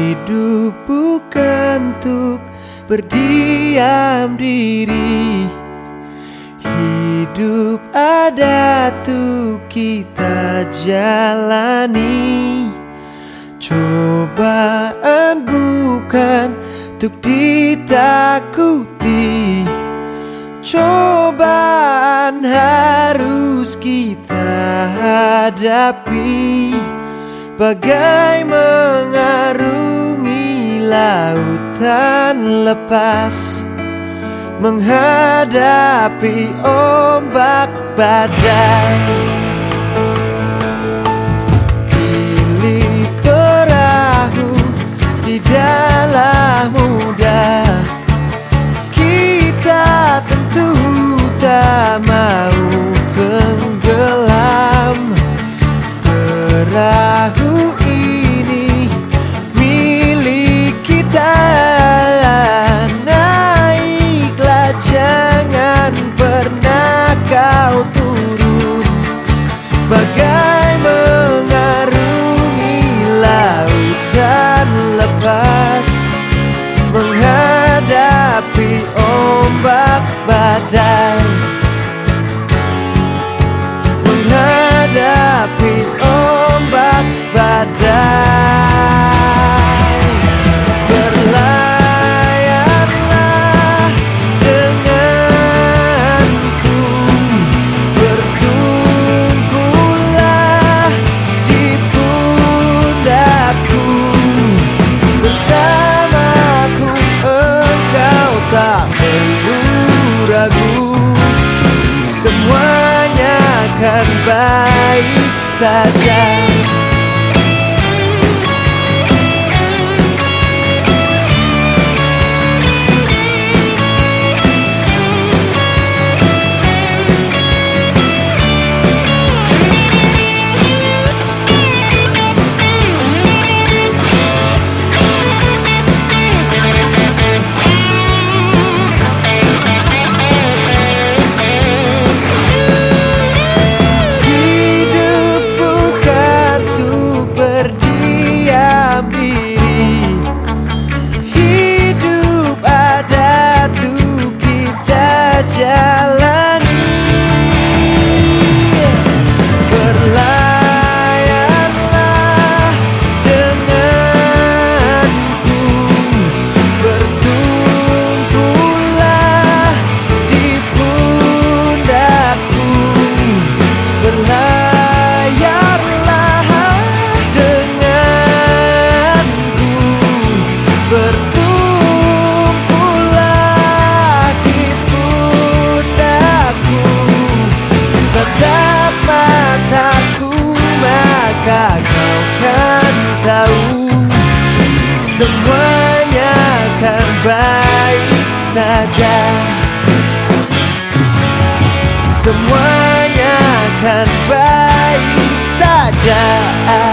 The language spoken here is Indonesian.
Hidup bukan untuk berdiam diri. Hidup ada tuh kita jalani. Cobaan bukan untuk ditakuti. Cobaan harus kita hadapi. Bagai mengarungi lautan lepas, menghadapi ombak badai. Pilih perahu tidaklah mudah. Kita tentu tak mau tenggelam. Perahu ini milik kita. Naiklah, jangan pernah kau turun. Bagai mengarungi lautan lepas, menghadapi ombak badai. Menghadapi ombak badai. Berlayarlah denganku, bertumpulah di pundakku. Bersamaku engkau tak perlu ragu. Semuanya akan baik saja. Maka kau kan tahu semuanya akan baik saja. Semuanya akan baik saja.